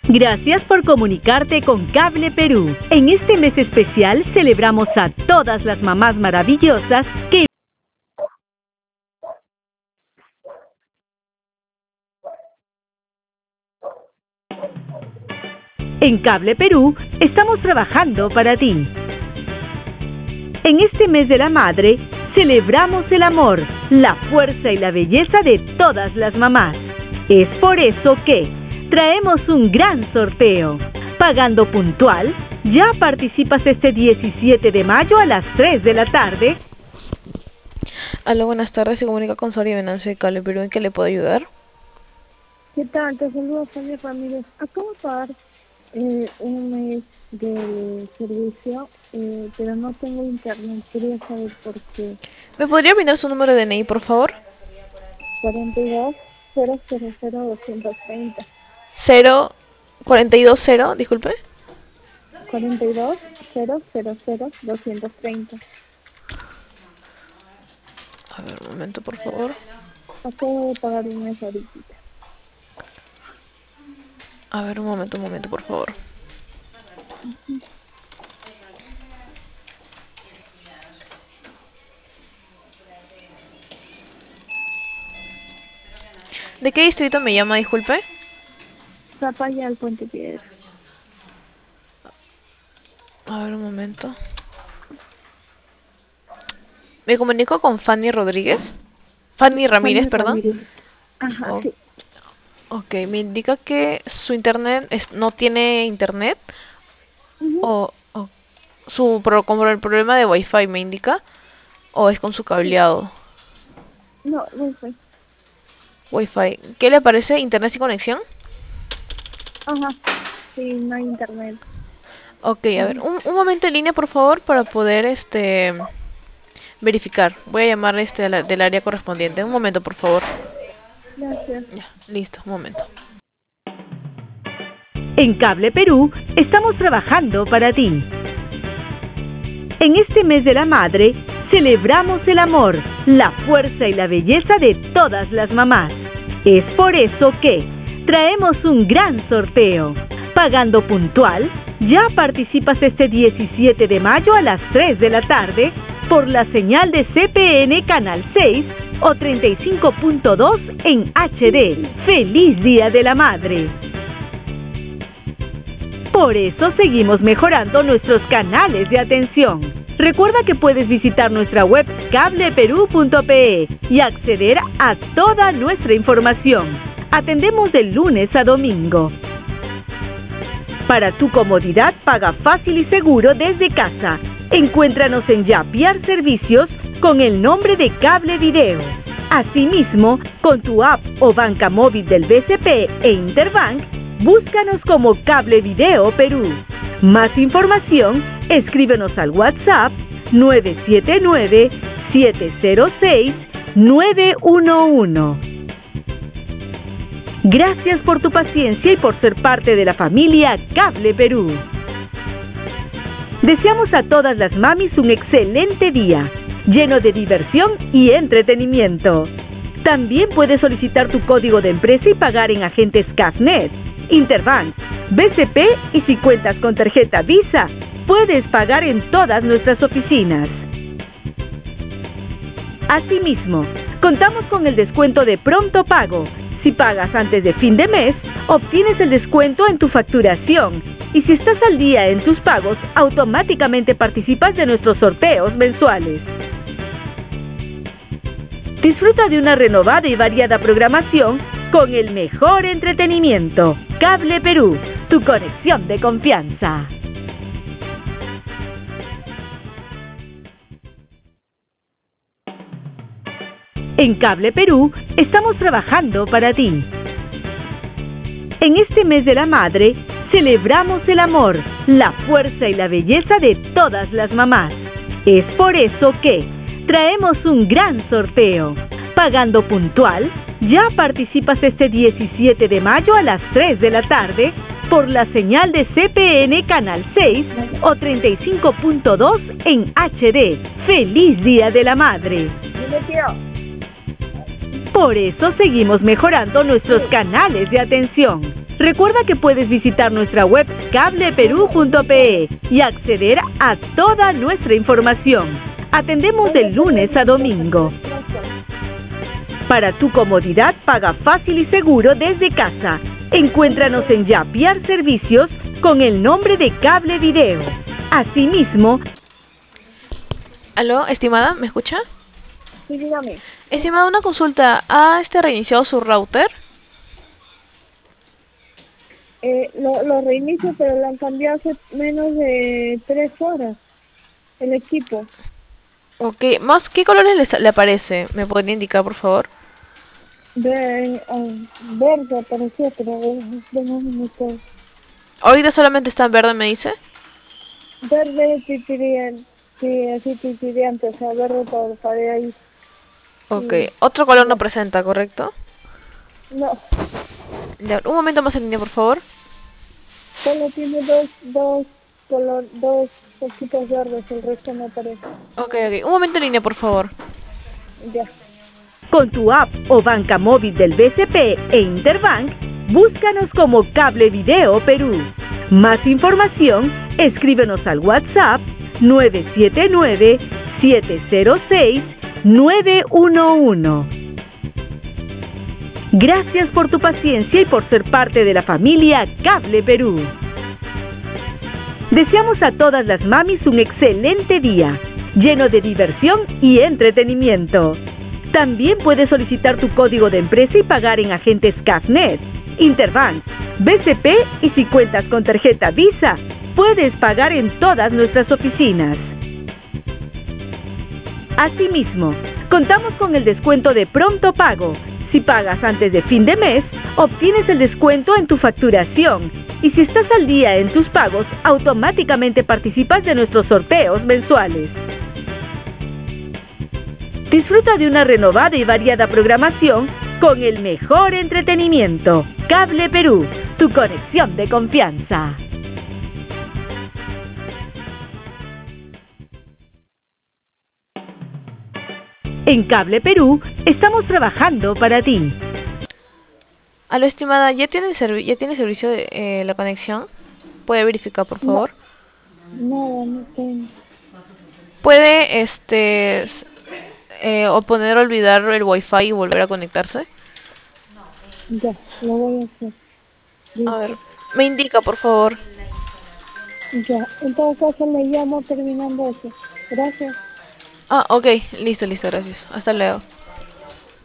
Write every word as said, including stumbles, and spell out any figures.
Gracias por comunicarte con Cable Perú. En este mes especial celebramos a todas las mamás maravillosas que... En Cable Perú estamos trabajando para ti. En este mes de la madre, celebramos el amor, la fuerza y la belleza de todas las mamás. Es por eso que traemos un gran sorteo. Pagando puntual, ya participas este diecisiete de mayo a las tres de la tarde. Aló, buenas tardes, se comunica con Soria Venancio de Cable Perú. ¿En qué le puedo ayudar? ¿Qué tal? Te saludo, Sonia Ramírez. Acabo de pagar eh, un mes de servicio, eh, pero no tengo internet. Quería saber por qué. ¿Me podría brindar su número de D N I, por favor? cuarenta y dos cero cero cero doscientos treinta. cero cuarenta y dos cero, disculpe. cuarenta y dos cero cero cero doscientos treinta. A ver, un momento, por favor. Acabo de pagar un mes ahorita. A ver, un momento, un momento, por favor. Uh-huh. ¿De qué distrito me llama, disculpe? Zapalla al Puente Piedra. A ver, un momento. Me comunico con Fanny Rodríguez. Fanny Ramírez, Fanny perdón. Ramírez. Ajá, oh, sí. Ok, me indica que su internet es, no tiene internet. Uh-huh. O, o su pro, como el problema de Wi-Fi me indica. O es con su cableado. No, Wi-Fi. Wi-Fi. ¿Qué le parece? ¿Internet sin conexión? Ajá, sí, no hay internet. Ok, a ver, un, un momento en línea, por favor, para poder este verificar. Voy a llamar este de la, del área correspondiente. Un momento, por favor. Gracias. Ya, listo, un momento. En Cable Perú estamos trabajando para ti. En este mes de la madre, celebramos el amor, la fuerza y la belleza de todas las mamás. Es por eso que traemos un gran sorteo. Pagando puntual, ya participas este diecisiete de mayo a las tres de la tarde por la señal de C P N Canal seis o treinta y cinco punto dos en H D. ¡Feliz Día de la Madre! Por eso seguimos mejorando nuestros canales de atención. Recuerda que puedes visitar nuestra web cable perú punto pe y acceder a toda nuestra información. Atendemos de lunes a domingo. Para tu comodidad, paga fácil y seguro desde casa. Encuéntranos en Yapiar Servicios con el nombre de Cable Video. Asimismo, con tu app o banca móvil del B C P e Interbank, búscanos como Cable Video Perú. Más información, escríbenos al WhatsApp nueve siete nueve, siete cero seis, nueve uno uno. Gracias por tu paciencia y por ser parte de la familia Cable Perú. Deseamos a todas las mamis un excelente día, lleno de diversión y entretenimiento. También puedes solicitar tu código de empresa y pagar en agentes Cafnet, Interbank, B C P y si cuentas con tarjeta Visa, puedes pagar en todas nuestras oficinas. Asimismo, contamos con el descuento de pronto pago. Si pagas antes de fin de mes, obtienes el descuento en tu facturación. Y si estás al día en tus pagos, automáticamente participas de nuestros sorteos mensuales. Disfruta de una renovada y variada programación con el mejor entretenimiento. Cable Perú, tu conexión de confianza. En Cable Perú estamos trabajando para ti. En este mes de la madre, celebramos el amor, la fuerza y la belleza de todas las mamás. Es por eso que traemos un gran sorteo. Pagando puntual, ya participas este diecisiete de mayo a las tres de la tarde por la señal de C P N Canal seis o treinta y cinco punto dos en H D. ¡Feliz Día de la Madre! Por eso seguimos mejorando nuestros canales de atención. Recuerda que puedes visitar nuestra web cable perú punto pe y acceder a toda nuestra información. Atendemos de lunes a domingo. Para tu comodidad, paga fácil y seguro desde casa. Encuéntranos en Yapiar Servicios con el nombre de Cable Video. Asimismo... ¿Aló, estimada? ¿Me escucha? Sí, dígame. Estimada, una consulta. ¿Ha este reiniciado su router? Eh, lo, lo reinicio, pero lo han cambiado hace menos de tres horas. El equipo. Ok, más, ¿qué colores le, sa- le aparece? ¿Me podría indicar, por favor? De, um, verde apareció, pero de, de un minuto. Ahorita solamente está en verde, me dice. Verde titiriente, sí, así titiriante, o sea, verde por para ahí. Ok, Sí. otro color no presenta, ¿correcto? No, Ya, un momento más en línea, por favor. solo tiene dos, dos color, dos cositas verdes, el resto no aparece. Ok, ok, un momento en línea, por favor. Ya. Con tu app o banca móvil del B C P e Interbank, búscanos como Cable Video Perú. Más información, escríbenos al WhatsApp nueve siete nueve, siete cero seis, nueve uno uno. Gracias por tu paciencia y por ser parte de la familia Cable Perú. Deseamos a todas las mamis un excelente día, lleno de diversión y entretenimiento. También puedes solicitar tu código de empresa y pagar en agentes Cafnet, Interbank, B C P y si cuentas con tarjeta Visa, puedes pagar en todas nuestras oficinas. Asimismo, contamos con el descuento de pronto pago. Si pagas antes de fin de mes, obtienes el descuento en tu facturación. Y si estás al día en tus pagos, automáticamente participas de nuestros sorteos mensuales. Disfruta de una renovada y variada programación con el mejor entretenimiento. Cable Perú, tu conexión de confianza. En Cable Perú estamos trabajando para ti. Aló, estimada, ¿ya tiene, servi ya tiene servicio de eh, la conexión? ¿Puede verificar, por favor? Nada, no tengo. ¿Puede, este, s- eh, o poner olvidar el wifi y volver a conectarse? Ya, lo voy a hacer. A ver, me indica, por favor. Ya, en todo caso le llamo terminando eso. Gracias. Ah, ok, listo, listo, gracias. Hasta luego.